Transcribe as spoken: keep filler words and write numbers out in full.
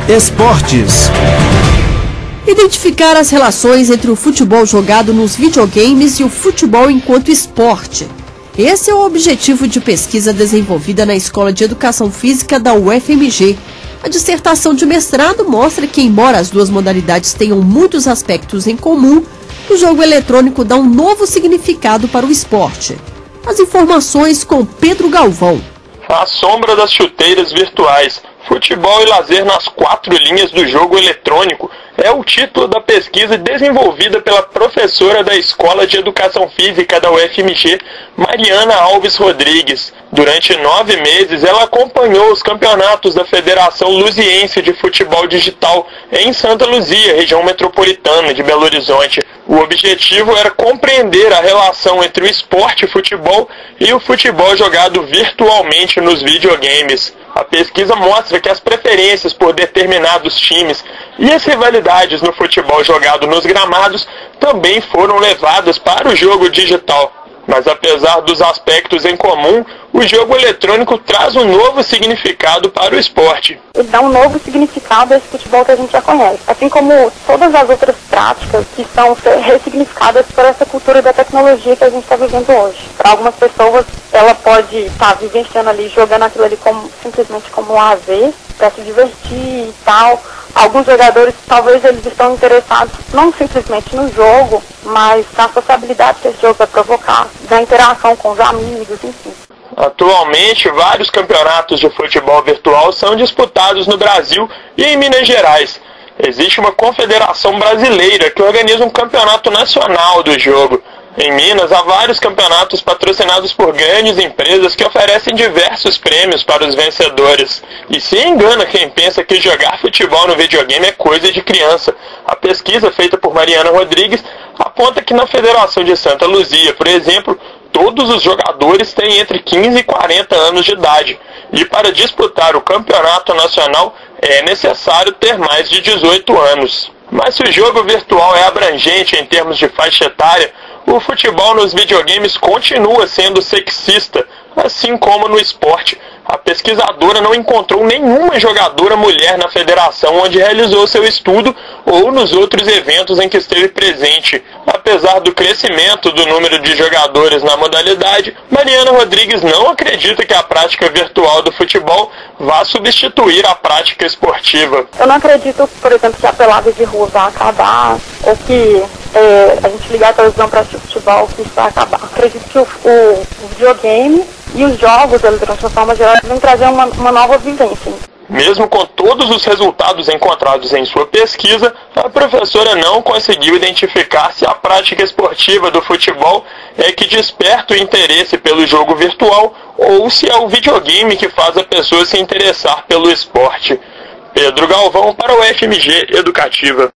Esportes. Identificar as relações entre o futebol jogado nos videogames e o futebol enquanto esporte. Esse é o objetivo de pesquisa desenvolvida na Escola de Educação Física da U F M G. A dissertação de mestrado mostra que, embora as duas modalidades tenham muitos aspectos em comum, o jogo eletrônico dá um novo significado para o esporte. As informações com Pedro Galvão. A sombra das chuteiras virtuais. Futebol e lazer nas quatro linhas do jogo eletrônico é o título da pesquisa desenvolvida pela professora da Escola de Educação Física da U F M G, Mariana Alves Rodrigues. Durante nove meses, ela acompanhou os campeonatos da Federação Luziense de Futebol Digital em Santa Luzia, região metropolitana de Belo Horizonte. O objetivo era compreender a relação entre o esporte futebol e o futebol jogado virtualmente nos videogames. A pesquisa mostra que as preferências por determinados times e as rivalidades no futebol jogado nos gramados também foram levadas para o jogo digital. Mas apesar dos aspectos em comum, o jogo eletrônico traz um novo significado para o esporte. Ele dá um novo significado a esse futebol que a gente já conhece, assim como todas as outras práticas que são ressignificadas por essa cultura da tecnologia que a gente está vivendo hoje. Para algumas pessoas, ela pode estar tá vivenciando ali, jogando aquilo ali como, simplesmente como lazer, para se divertir e tal. Alguns jogadores, talvez eles estão interessados não simplesmente no jogo, mas na sociabilidade que esse jogo vai provocar, na interação com os amigos, enfim. Atualmente, vários campeonatos de futebol virtual são disputados no Brasil e em Minas Gerais. Existe uma confederação brasileira que organiza um campeonato nacional do jogo. Em Minas, há vários campeonatos patrocinados por grandes empresas que oferecem diversos prêmios para os vencedores. E se engana quem pensa que jogar futebol no videogame é coisa de criança. A pesquisa feita por Mariana Rodrigues aponta que na Federação de Santa Luzia, por exemplo, todos os jogadores têm entre quinze e quarenta anos de idade. E para disputar o campeonato nacional é necessário ter mais de dezoito anos. Mas se o jogo virtual é abrangente em termos de faixa etária, o futebol nos videogames continua sendo sexista, assim como no esporte. A pesquisadora não encontrou nenhuma jogadora mulher na federação onde realizou seu estudo ou nos outros eventos em que esteve presente. Apesar do crescimento do número de jogadores na modalidade, Mariana Rodrigues não acredita que a prática virtual do futebol vá substituir a prática esportiva. Eu não acredito, por exemplo, que a pelada de rua vai acabar, ou que é, a gente ligar a televisão para assistir futebol, que isso vai acabar. Eu acredito que o, o, o videogame e os jogos eletrônicos de forma geral vão trazer uma, uma nova vivência. Mesmo com todos os resultados encontrados em sua pesquisa, a professora não conseguiu identificar se a prática esportiva do futebol é que desperta o interesse pelo jogo virtual ou se é o videogame que faz a pessoa se interessar pelo esporte. Pedro Galvão para o F M G Educativa.